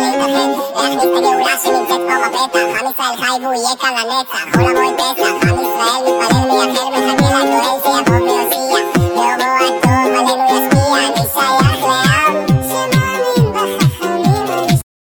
ייתכן להכניס את הגאולה שנמצאת פה בפתח. עם ישראל חי והוא יהיה כאן לנצח, עולמו עם פסח, עם ישראל מתפלל מייחל מחכה